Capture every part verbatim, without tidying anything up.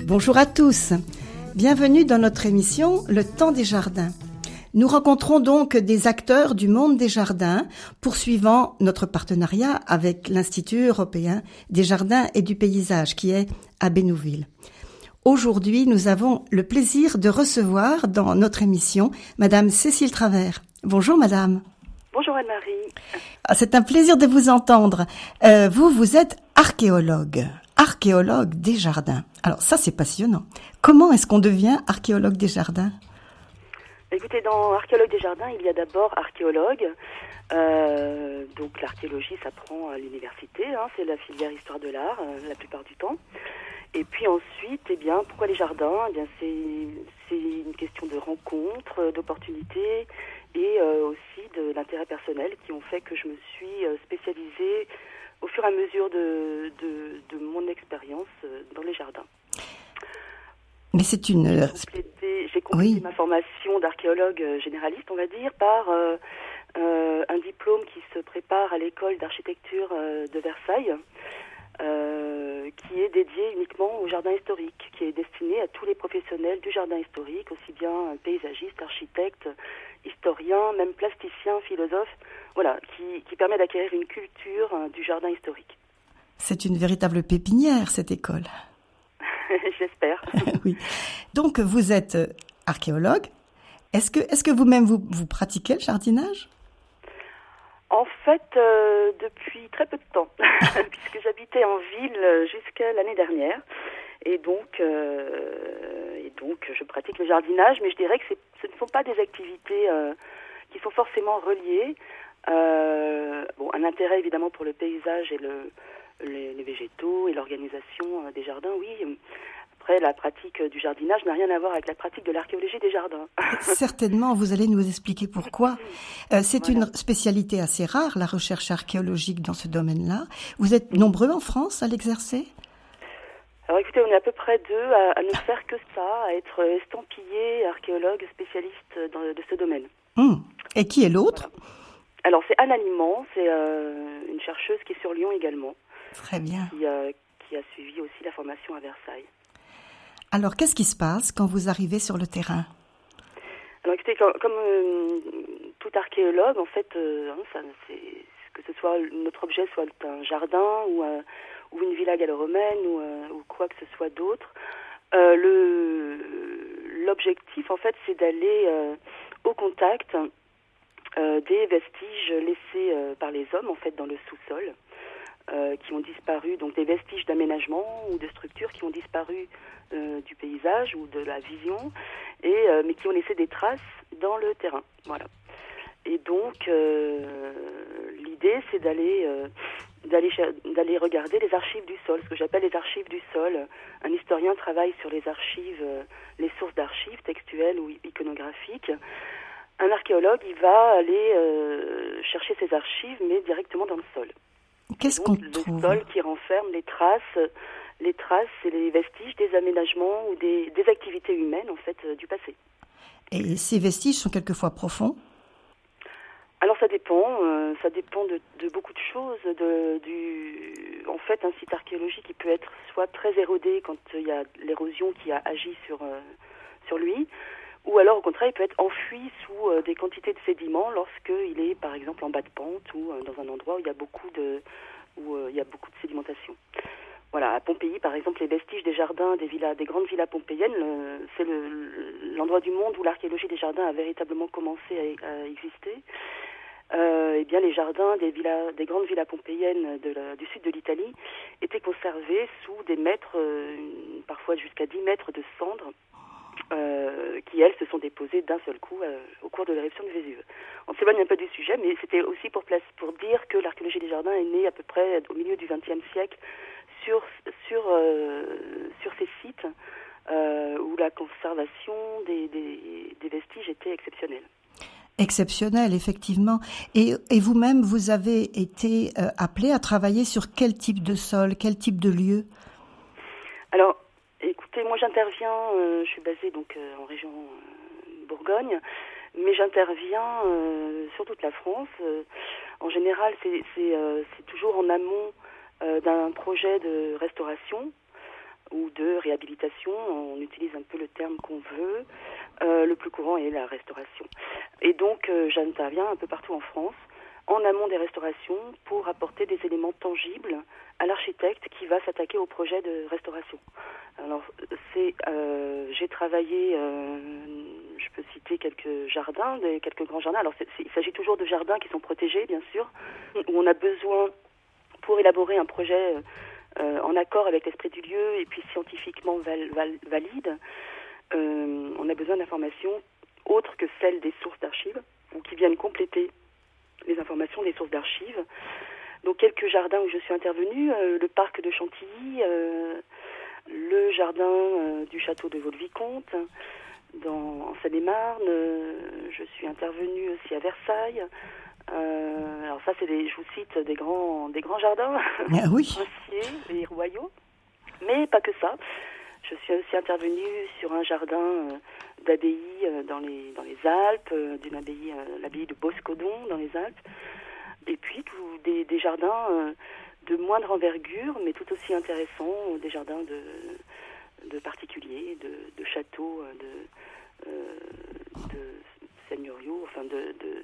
Bonjour à tous, bienvenue dans notre émission Le Temps des Jardins. Nous rencontrons donc des acteurs du monde des jardins, poursuivant notre partenariat avec l'Institut européen des jardins et du paysage qui est à Bénouville. Aujourd'hui, nous avons le plaisir de recevoir dans notre émission Madame Cécile Travers. Bonjour Madame. Bonjour Anne-Marie. Ah, c'est un plaisir de vous entendre. Euh, vous, vous êtes archéologue, archéologue des jardins. Alors ça, c'est passionnant. Comment est-ce qu'on devient archéologue des jardins ? Écoutez, dans archéologue des jardins, il y a d'abord archéologue. Euh, donc l'archéologie s'apprend à l'université, hein, c'est la filière histoire de l'art euh, la plupart du temps. Et puis ensuite, eh bien, pourquoi les jardins ? Eh bien, c'est, c'est une question de rencontres, d'opportunités et euh, aussi de l'intérêt personnel qui ont fait que je me suis spécialisée au fur et à mesure de, de, de mon expérience dans les jardins. Mais c'est une... J'ai complété, j'ai complété oui. ma formation d'archéologue généraliste, on va dire, par euh, euh, un diplôme qui se prépare à l'école d'architecture euh, de Versailles, euh, qui est dédié uniquement au jardin historique, qui est destiné à tous les professionnels du jardin historique, aussi bien paysagistes, architectes, historiens, même plasticiens, philosophes, voilà, qui, qui permet d'acquérir une culture euh, du jardin historique. C'est une véritable pépinière, cette école. J'espère. Oui. Donc, vous êtes archéologue. Est-ce que, est-ce que vous-même, vous, vous pratiquez le jardinage ? En fait, euh, depuis très peu de temps, puisque j'habitais en ville jusqu'à l'année dernière. Et donc, euh, et donc, je pratique le jardinage, mais je dirais que c'est, ce ne sont pas des activités euh, qui sont forcément reliées. Euh, bon, un intérêt évidemment pour le paysage et le Les, les végétaux et l'organisation des jardins, oui. Après, la pratique du jardinage n'a rien à voir avec la pratique de l'archéologie des jardins. Certainement, vous allez nous expliquer pourquoi. Euh, c'est voilà. une spécialité assez rare, la recherche archéologique dans ce domaine-là. Vous êtes nombreux en France à l'exercer ? Alors écoutez, on est à peu près deux à, à ne faire que ça, à être estampillés archéologues spécialistes dans, de ce domaine. Hum. Et qui est l'autre ? Voilà. Alors c'est Anne Aliment, c'est euh, une chercheuse qui est sur Lyon également. Très bien. Qui, euh, qui a suivi aussi la formation à Versailles. Alors, qu'est-ce qui se passe quand vous arrivez sur le terrain ? Alors, écoutez, comme, comme euh, tout archéologue, en fait, euh, hein, ça, c'est, que ce soit notre objet soit un jardin ou, euh, ou une villa gallo-romaine ou, euh, ou quoi que ce soit d'autre, euh, le, l'objectif, en fait, c'est d'aller euh, au contact euh, des vestiges laissés euh, par les hommes, en fait, dans le sous-sol. Euh, qui ont disparu, donc des vestiges d'aménagement ou de structures qui ont disparu euh, du paysage ou de la vision, et, euh, mais qui ont laissé des traces dans le terrain. Voilà. Et donc, euh, l'idée, c'est d'aller, euh, d'aller, d'aller regarder les archives du sol, ce que j'appelle les archives du sol. Un historien travaille sur les archives, euh, les sources d'archives textuelles ou iconographiques. Un archéologue, il va aller euh, chercher ces archives, mais directement dans le sol. Qu'est-ce donc, qu'on le trouve ? sol qui renferme les traces, les traces et les vestiges des aménagements ou des, des activités humaines en fait euh, du passé. Et ces vestiges sont quelquefois profonds ? Alors ça dépend, euh, ça dépend de, de beaucoup de choses. De, du, en fait, un site archéologique il peut être soit très érodé quand il y a l'érosion qui a agi sur euh, sur lui, ou alors au contraire il peut être enfoui sous euh, des quantités de sédiments lorsqu'il est par exemple en bas de pente ou euh, dans un endroit où il y a beaucoup de où euh, il y a beaucoup de sédimentation. Voilà, à Pompéi par exemple, les vestiges des jardins des villas, des grandes villas pompéiennes, le, c'est le, l'endroit du monde où l'archéologie des jardins a véritablement commencé à, à exister. Euh, eh bien les jardins des villas, des grandes villas pompéiennes de la, du sud de l'Italie étaient conservés sous des mètres, euh, parfois jusqu'à dix mètres de cendres. Euh, qui, elles, se sont déposées d'un seul coup euh, au cours de l'éruption de Vésuve. On s'éloigne un peu du sujet, mais c'était aussi pour, place, pour dire que l'archéologie des jardins est née à peu près au milieu du vingtième siècle sur, sur, euh, sur ces sites euh, où la conservation des, des, des vestiges était exceptionnelle. Exceptionnel, effectivement. Et, et vous-même, vous avez été euh, appelé à travailler sur quel type de sol, quel type de lieu ? Alors, écoutez, moi j'interviens, euh, je suis basée donc euh, en région euh, Bourgogne, mais j'interviens euh, sur toute la France. Euh, en général, c'est, c'est, euh, c'est toujours en amont euh, d'un projet de restauration ou de réhabilitation. On utilise un peu le terme qu'on veut. Euh, le plus courant est la restauration. Et donc, euh, j'interviens un peu partout en France, en amont des restaurations, pour apporter des éléments tangibles à l'architecte qui va s'attaquer au projet de restauration. Alors, c'est, euh, j'ai travaillé, euh, je peux citer quelques jardins, des, quelques grands jardins. Alors, c'est, c'est, il s'agit toujours de jardins qui sont protégés, bien sûr, où on a besoin, pour élaborer un projet euh, en accord avec l'esprit du lieu et puis scientifiquement val, val, valide, euh, on a besoin d'informations autres que celles des sources d'archives, ou qui viennent compléter les informations des sources d'archives. Donc quelques jardins où je suis intervenue, euh, le parc de Chantilly, euh, le jardin euh, du château de Vaux-le-Vicomte, dans, en Seine-et-Marne, euh, je suis intervenue aussi à Versailles. Euh, alors ça, c'est des, je vous cite des grands, des grands jardins, ah oui. princiers et royaux, mais pas que ça. Je suis aussi intervenue sur un jardin euh, d'abbaye euh, dans les dans les Alpes, euh, d'une abbaye, euh, l'abbaye de Boscodon dans les Alpes, et puis tout, des, des jardins euh, de moindre envergure, mais tout aussi intéressants, euh, des jardins de de particuliers, de, de châteaux, euh, de, euh, de seigneuriaux, enfin de,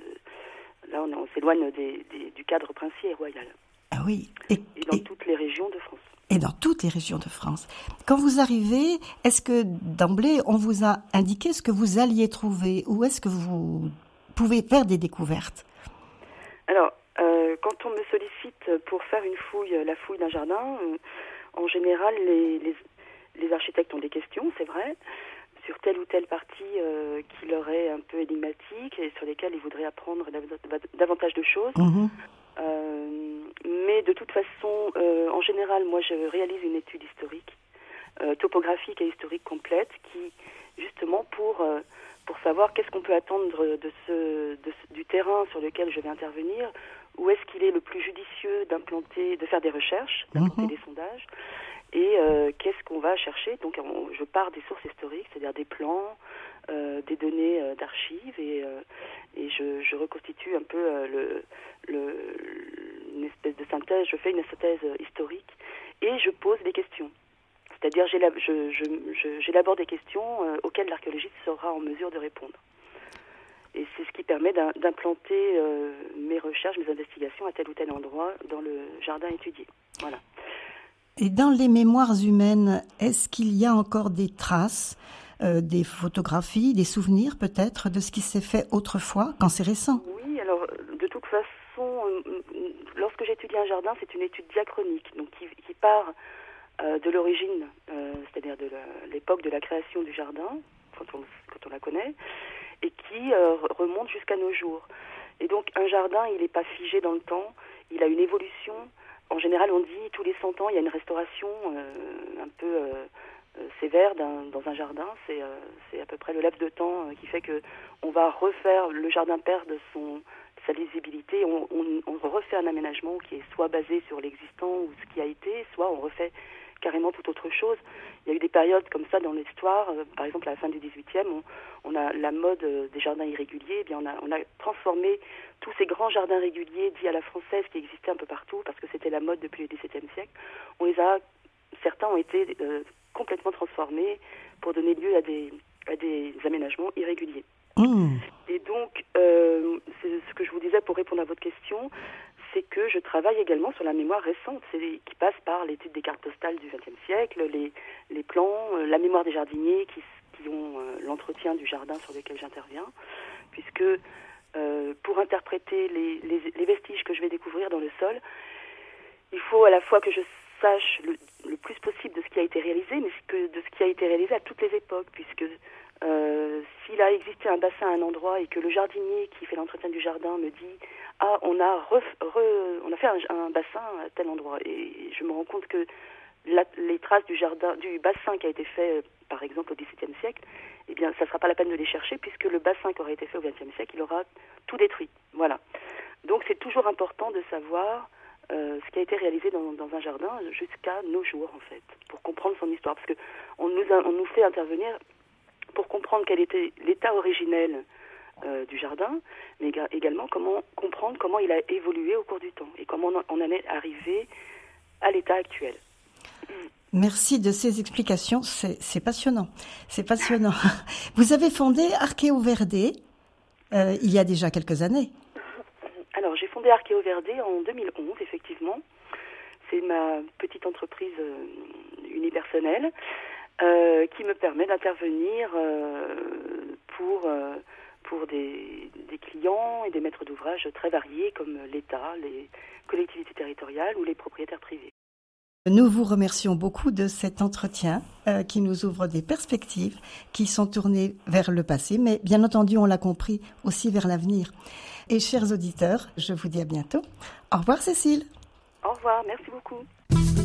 de là on, on s'éloigne des, des, du cadre princier et royal. Ah oui. Et, et dans et... toutes les régions de France. Et dans toutes les régions de France. Quand vous arrivez, est-ce que d'emblée, on vous a indiqué ce que vous alliez trouver, ou est-ce que vous pouvez faire des découvertes? Alors, euh, quand on me sollicite pour faire une fouille, la fouille d'un jardin, euh, en général, les, les, les architectes ont des questions, c'est vrai, sur telle ou telle partie euh, qui leur est un peu énigmatique et sur lesquelles ils voudraient apprendre davantage de choses. Mmh. Euh, mais de toute façon, euh, en général, moi je réalise une étude historique, euh, topographique et historique complète, qui justement pour euh, pour savoir qu'est-ce qu'on peut attendre de ce, de ce du terrain sur lequel je vais intervenir, où est-ce qu'il est le plus judicieux d'implanter, de faire des recherches, d'implanter mmh. des sondages, et euh, qu'est-ce qu'on va chercher. Donc on, je pars des sources historiques, c'est-à-dire des plans, euh, des données euh, d'archives, et euh, et je, je reconstitue un peu euh, le Le, une espèce de synthèse, je fais une synthèse historique et je pose des questions. C'est-à-dire j'élabore, je, je, je, j'élabore des questions euh, auxquelles l'archéologiste sera en mesure de répondre. Et c'est ce qui permet d'implanter euh, mes recherches, mes investigations à tel ou tel endroit dans le jardin étudié. Voilà. Et dans les mémoires humaines, est-ce qu'il y a encore des traces, euh, des photographies, des souvenirs peut-être de ce qui s'est fait autrefois, quand c'est récent? Oui, alors de toute façon, lorsque j'étudie un jardin, c'est une étude diachronique, donc qui, qui part euh, de l'origine, euh, c'est-à-dire de la, l'époque de la création du jardin, quand on, quand on la connaît, et qui euh, remonte jusqu'à nos jours. Et donc un jardin, il n'est pas figé dans le temps, il a une évolution. En général, on dit tous les cent ans, il y a une restauration euh, un peu euh, euh, sévère d'un, dans un jardin. C'est, euh, c'est à peu près le laps de temps euh, qui fait que on va refaire, le jardin perd de son sa lisibilité, on, on, on refait un aménagement qui est soit basé sur l'existant ou ce qui a été, soit on refait carrément tout autre chose. Il y a eu des périodes comme ça dans l'histoire, euh, par exemple à la fin du dix-huitième, on, on a la mode euh, des jardins irréguliers, eh bien on a, on a transformé tous ces grands jardins réguliers dits à la française qui existaient un peu partout, parce que c'était la mode depuis le dix-septième siècle, on les a, certains ont été euh, complètement transformés pour donner lieu à des, à des aménagements irréguliers. Mmh. Et donc, euh, c'est ce que je vous disais pour répondre à votre question, c'est que je travaille également sur la mémoire récente, c'est, qui passe par l'étude des cartes postales du vingtième siècle, les, les plans, euh, la mémoire des jardiniers qui, qui ont euh, l'entretien du jardin sur lequel j'interviens, puisque euh, pour interpréter les, les, les vestiges que je vais découvrir dans le sol, il faut à la fois que je sache le, le plus possible de ce qui a été réalisé, mais que de ce qui a été réalisé à toutes les époques, puisque Euh, s'il a existé un bassin à un endroit et que le jardinier qui fait l'entretien du jardin me dit « Ah, on a, ref, re, on a fait un, un bassin à tel endroit », et je me rends compte que la, les traces du, jardin, du bassin qui a été fait, par exemple, au dix-septième siècle, eh bien, ça ne sera pas la peine de les chercher puisque le bassin qui aurait été fait au vingtième siècle, il aura tout détruit. Voilà. Donc, c'est toujours important de savoir euh, ce qui a été réalisé dans, dans un jardin jusqu'à nos jours, en fait, pour comprendre son histoire. Parce qu'on nous, a, on nous fait intervenir pour comprendre quel était l'état originel euh, du jardin, mais également comment comprendre comment il a évolué au cours du temps et comment on en est arrivé à l'état actuel. Merci de ces explications, c'est, c'est passionnant. C'est passionnant. Vous avez fondé Archeo Verde euh, il y a déjà quelques années. Alors, j'ai fondé Archeo Verde en deux mille onze, effectivement. C'est ma petite entreprise euh, unipersonnelle euh, qui me permet d'intervenir euh, pour, euh, pour des, des clients et des maîtres d'ouvrage très variés comme l'État, les collectivités territoriales ou les propriétaires privés. Nous vous remercions beaucoup de cet entretien euh, qui nous ouvre des perspectives qui sont tournées vers le passé, mais bien entendu, on l'a compris, aussi vers l'avenir. Et chers auditeurs, je vous dis à bientôt. Au revoir Cécile. Au revoir, merci beaucoup.